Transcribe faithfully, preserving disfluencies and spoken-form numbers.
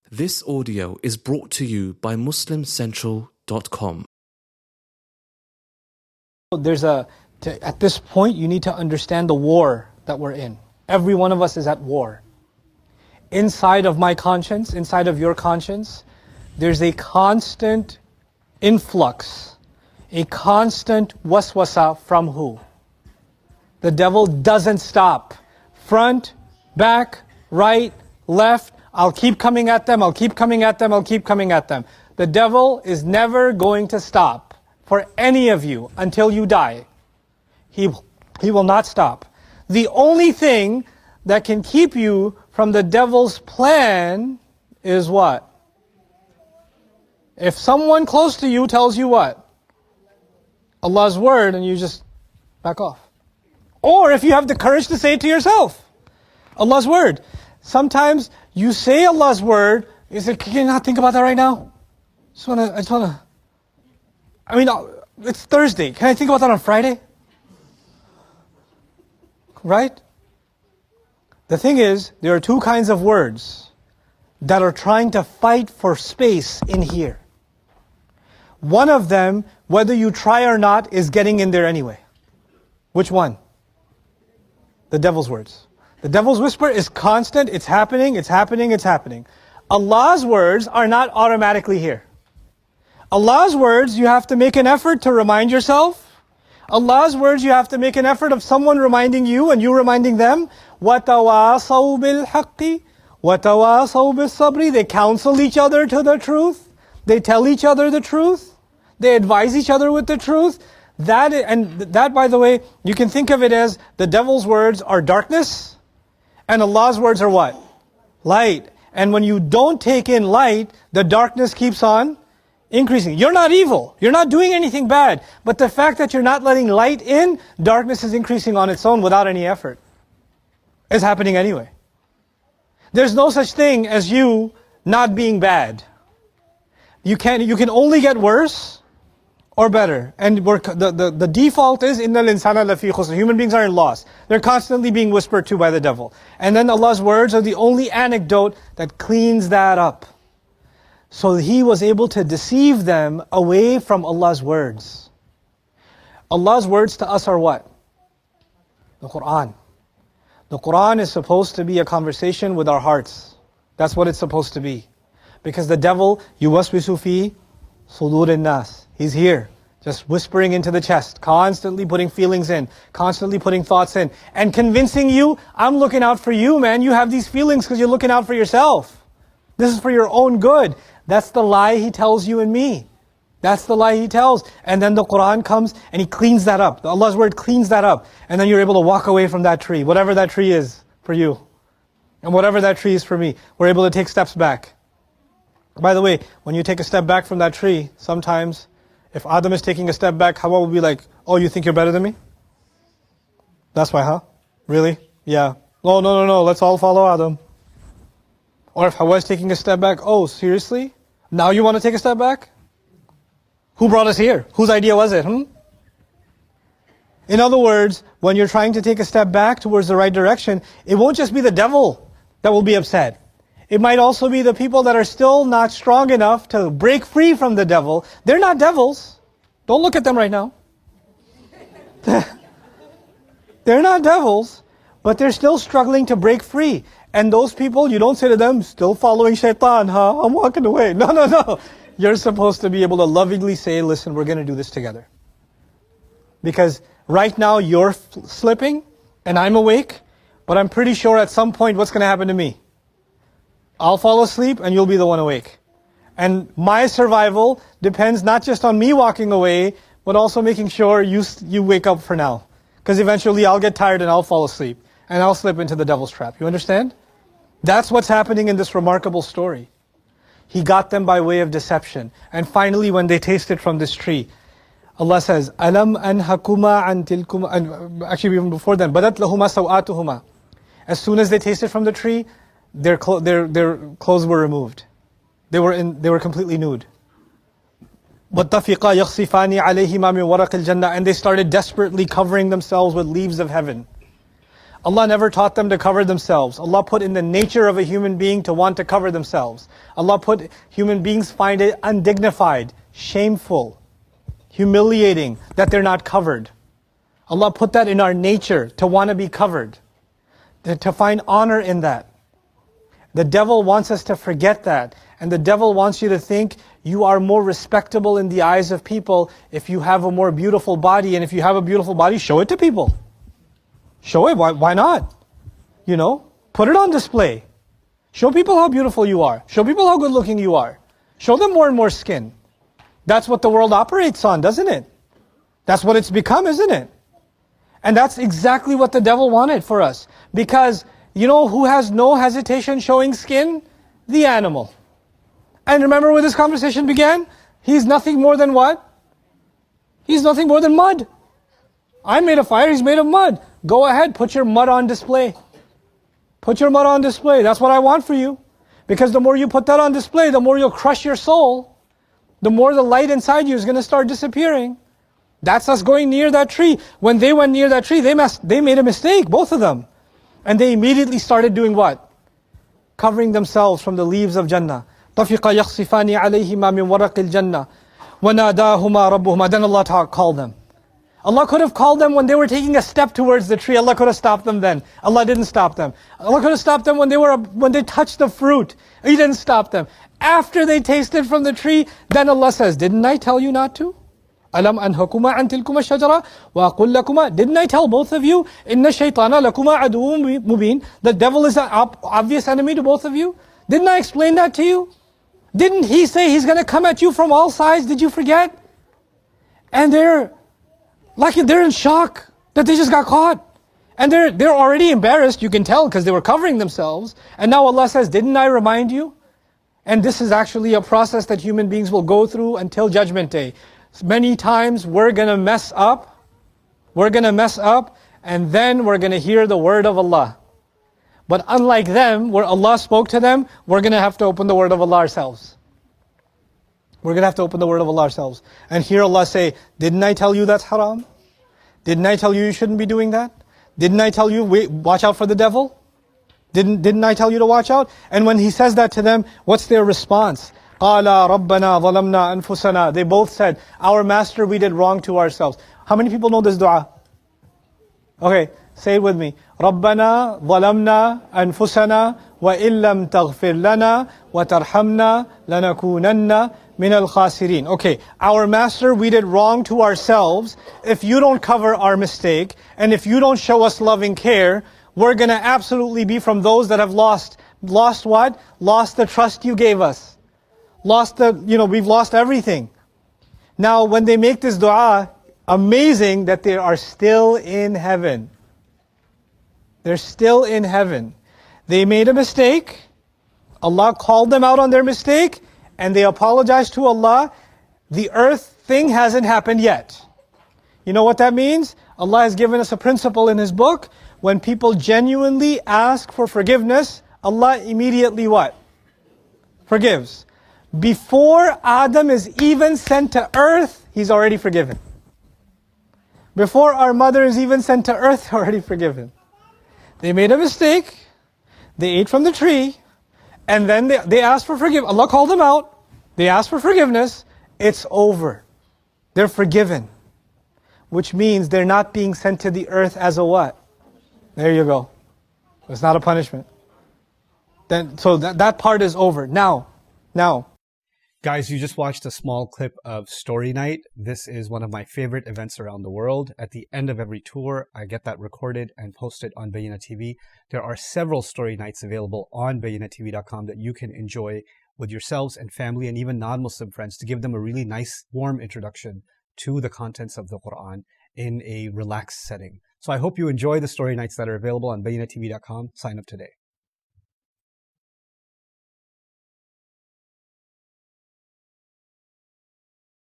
This audio is brought to you by Muslim Central dot com. There's a, to, at this point, you need to understand the war that we're in. Every one of us is at war. Inside of my conscience, inside of your conscience, there's a constant influx, a constant waswasa from who? The devil doesn't stop. Front, back, right, left. I'll keep coming at them, I'll keep coming at them, I'll keep coming at them. The devil is never going to stop for any of you until you die. He, he will not stop. The only thing that can keep you from the devil's plan is what? If someone close to you tells you what? Allah's word, and you just back off. Or if you have the courage to say it to yourself. Allah's word. Sometimes you say Allah's word, you say, can you not think about that right now? Just wanna, I just wanna, I mean, it's Thursday. Can I think about that on Friday? Right? The thing is, there are two kinds of words that are trying to fight for space in here. One of them, whether you try or not, is getting in there anyway. Which one? The devil's words. The devil's whisper is constant, it's happening, it's happening, it's happening. Allah's words are not automatically here. Allah's words, you have to make an effort to remind yourself. Allah's words, you have to make an effort of someone reminding you and you reminding them. وَتَوَاصَوْا بِالْحَقِّ وَتَوَاصَوْا بِالصَّبْرِ. They counsel each other to the truth. They tell each other the truth. They advise each other with the truth. That, and that, by the way, you can think of it as the devil's words are darkness. And Allah's words are what? Light. And when you don't take in light, the darkness keeps on increasing. You're not evil. You're not doing anything bad. But the fact that you're not letting light in, darkness is increasing on its own without any effort. It's happening anyway. There's no such thing as you not being bad. You can, you can only get worse or better. And we're, the, the, the default is, إِنَّ الْإِنسَانَ لَفِي خُسْرٍ. Human beings are in loss. They're constantly being whispered to by the devil. And then Allah's words are the only anecdote that cleans that up. So he was able to deceive them away from Allah's words. Allah's words to us are what? The Qur'an. The Qur'an is supposed to be a conversation with our hearts. That's what it's supposed to be. Because the devil, yuwaswisu fi sudurin nas. He's here, just whispering into the chest, constantly putting feelings in, constantly putting thoughts in, and convincing you, I'm looking out for you, man. You have these feelings because you're looking out for yourself. This is for your own good. That's the lie he tells you and me. That's the lie he tells. And then the Qur'an comes and he cleans that up. Allah's word cleans that up. And then you're able to walk away from that tree, whatever that tree is for you. And whatever that tree is for me. We're able to take steps back. By the way, when you take a step back from that tree, sometimes, if Adam is taking a step back, Hawa will be like, oh, you think you're better than me? That's why, huh? Really? Yeah. No, no, no, no, let's all follow Adam. Or if Hawa is taking a step back, oh, seriously? Now you want to take a step back? Who brought us here? Whose idea was it? Hmm? In other words, when you're trying to take a step back towards the right direction, it won't just be the devil that will be upset. It might also be the people that are still not strong enough to break free from the devil. They're not devils. Don't look at them right now. They're not devils, but they're still struggling to break free. And those people, you don't say to them, still following shaitan, huh? I'm walking away. No, no, no. You're supposed to be able to lovingly say, listen, we're going to do this together. Because right now you're slipping and I'm awake, but I'm pretty sure at some point what's going to happen to me? I'll fall asleep and you'll be the one awake. And my survival depends not just on me walking away, but also making sure you, you wake up for now. Because eventually I'll get tired and I'll fall asleep. And I'll slip into the devil's trap. You understand? That's what's happening in this remarkable story. He got them by way of deception. And finally when they tasted from this tree, Allah says, Alam anhakuma an tilkuma, and actually even before then, badat lahuma sawatuhuma. As soon as they tasted from the tree, their, clo- their, their clothes were removed. They were, in, they were completely nude. وَاتَّفِقَا يَخْصِفَانِ عَلَيْهِمَا مِنْ وَرَقِ الْجَنَّةِ. And they started desperately covering themselves with leaves of heaven. Allah never taught them to cover themselves. Allah put in the nature of a human being to want to cover themselves. Allah put human beings find it undignified, shameful, humiliating that they're not covered. Allah put that in our nature to want to be covered, to, to find honor in that. The devil wants us to forget that. And the devil wants you to think you are more respectable in the eyes of people if you have a more beautiful body. And if you have a beautiful body, show it to people. Show it, why, why not? You know, put it on display. Show people how beautiful you are. Show people how good looking you are. Show them more and more skin. That's what the world operates on, doesn't it? That's what it's become, isn't it? And that's exactly what the devil wanted for us. Because, you know who has no hesitation showing skin? The animal. And remember when this conversation began? He's nothing more than what? He's nothing more than mud. I made a fire, he's made of mud. Go ahead, put your mud on display. Put your mud on display. That's what I want for you. Because the more you put that on display, the more you'll crush your soul. The more the light inside you is going to start disappearing. That's us going near that tree. When they went near that tree, they, must, they made a mistake, both of them. And they immediately started doing what? Covering themselves from the leaves of Jannah. طَفِقَ يَخْصِفَانِ عَلَيْهِمَا مِنْ وَرَقِ الْجَنَّةِ وَنَادَاهُمَا رَبُّهُمَا. Then Allah ta- called them. Allah could have called them when they were taking a step towards the tree. Allah could have stopped them then. Allah didn't stop them. Allah could have stopped them when they were when they touched the fruit. He didn't stop them. After they tasted from the tree, then Allah says, didn't I tell you not to? أَلَمْ أَنْهَكُمَا عَنْ تِلْكُمَا الشَّجَرَةِ وَأَقُلْ لَكُمَا. Didn't I tell both of you? إِنَّ الشَّيْطَانَ لَكُمَا عَدُوٌ مُبِينٌ. The devil is an obvious enemy to both of you. Didn't I explain that to you? Didn't he say he's going to come at you from all sides? Did you forget? And they're like they're in shock that they just got caught. And they're they're already embarrassed, you can tell, because they were covering themselves. And now Allah says, didn't I remind you? And this is actually a process that human beings will go through until Judgment Day. Many times we're going to mess up. We're going to mess up. And then we're going to hear the word of Allah. But unlike them, where Allah spoke to them, we're going to have to open the word of Allah ourselves. We're going to have to open the word of Allah ourselves. And hear Allah say, didn't I tell you that's haram? Didn't I tell you you shouldn't be doing that? Didn't I tell you, wait, watch out for the devil? Didn't, didn't I tell you to watch out? And when He says that to them, what's their response? قَالَ رَبَّنَا ظَلَمْنَا أَنفُسَنَا. They both said, our Master, we did wrong to ourselves. How many people know this dua? Okay, say it with me. رَبَّنَا ظَلَمْنَا أَنفُسَنَا وَإِن لَمْ تَغْفِرْ لَنَا وَتَرْحَمْنَا لَنَكُونَنَّ مِنَ الْخَاسِرِينَ. Okay, our Master, we did wrong to ourselves. If you don't cover our mistake, and if you don't show us loving care, we're going to absolutely be from those that have lost. Lost what? Lost the trust you gave us. Lost the, you know, we've lost everything. Now, when they make this dua, amazing that they are still in heaven. They're still in heaven. They made a mistake. Allah called them out on their mistake, and they apologized to Allah. The earth thing hasn't happened yet. You know what that means? Allah has given us a principle in His book. When people genuinely ask for forgiveness, Allah immediately what? Forgives. Before Adam is even sent to earth, He's already forgiven. Before our mother is even sent to earth, already forgiven. They made a mistake. They ate from the tree. And then they, they asked for forgiveness. Allah called them out. They asked for forgiveness. It's over. They're forgiven. Which means they're not being sent to the earth as a what? There you go. It's not a punishment. Then, so that, that part is over. Now, now. Guys, you just watched a small clip of Story Night. This is one of my favorite events around the world. At the end of every tour, I get that recorded and posted on Bayyinah T V. There are several Story Nights available on bayyinah T V dot com that you can enjoy with yourselves and family and even non-Muslim friends to give them a really nice, warm introduction to the contents of the Quran in a relaxed setting. So I hope you enjoy the Story Nights that are available on bayyinah T V dot com. Sign up today.